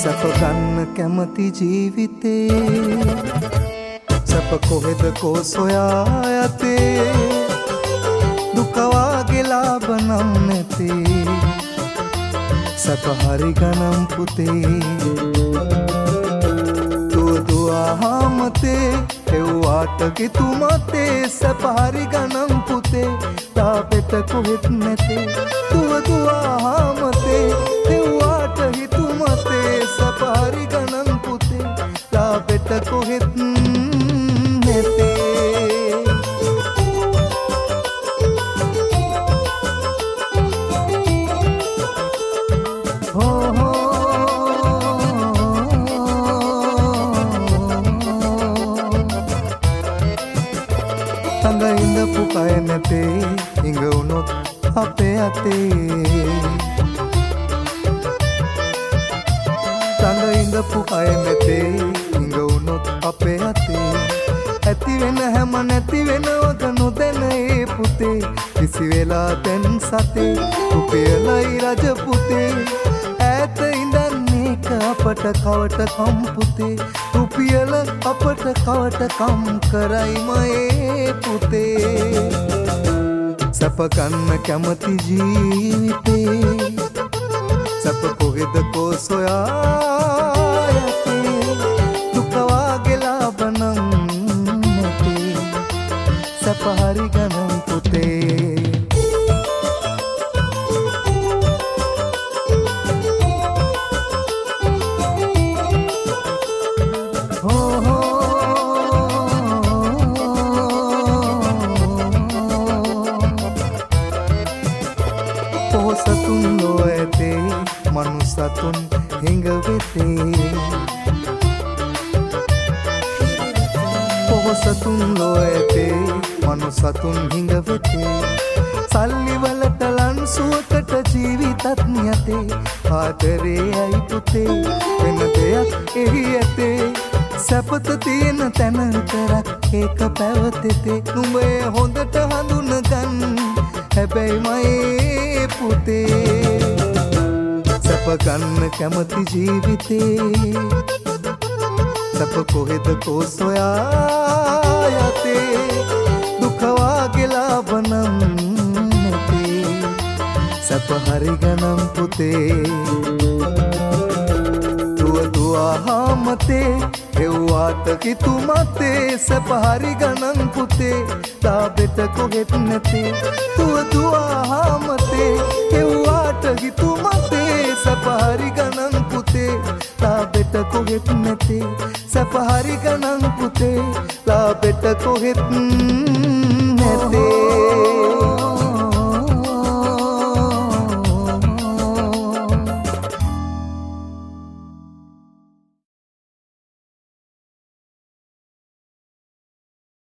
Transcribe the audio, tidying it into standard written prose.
සැප ගන්න කැමති ජීවිතේ සැප කොහෙද කෝ සොයා යතේ දුක වාගේ ලාභ නම් නැතේ සැප හරි ගණන් පුතේ දුආමතේ එව්වාට කිතුමතේ සැප හරි ගණන් පුතේ තාපෙට කොහෙත් නැතේ දුආමතේ එව්වාට හිතුමතේ සැප හරි ගණන් පුතේ තාපෙට කොහෙත් නැතේ ඉඳපු කය නැතේ ඉඟ වුණොත් අපේ අතේ තඟ ඉඳපු කය නැතේ ඉඟ වුණොත් අපේ අතේ ඇති වෙන හැම නැති වෙනවද නොදැන ඒ පුතේ කිසි වෙලා දැන් සතේ රුපියලයි රජ පුතේ ඈත ඉඳන්නේ අපට කවට කම් පුතේ රුපියල අපට කවට කම් කරයි මයේ පුතේ සැප ගන්න කැමති ජීවිතේ සැප කොහෙද කෝ සොයා යතේ දුක වාගේ ලාභ නම් නැතේ සැප හරි ගණන් පුතේ සතුන් නොඇතේ මනුසතුන් හිඟ වෙතේ පොහොසතුන් නොඇතේ මනුසතුන් හිඟ වෙතේ සල්ලි වලට ලන්සුවකට ජීවිතත් නැතේ ආදරේ අයි පුතේ වෙන දෙයක් එහි ඇතේ සැපත තියෙන තැන විතරක් ඒක පැවතෙතේ නුඹේ හොඳට හඳුන ගන්න හැබැයි මයේ පුතේ සැප ගන්න කැමති ජීවිතේ සැප කොහෙද කෝ සොයා යතේ දුක වාගේ ලාභ නම් නැතේ සැප හරි ගණන් පුතේ දුආමතේ එව්වාට කිතුමතේ සැප හරි ගණන් පුතේ තාබෙට කොහෙත් නැතේ දුආමතේ එව්වාට කිතුමතේ සැප හරි ගණන් පුතේ තාබෙට කොහෙත් නැතේ සැප හරි ගණන් පුතේ තාබෙට කොහෙත් නැතේ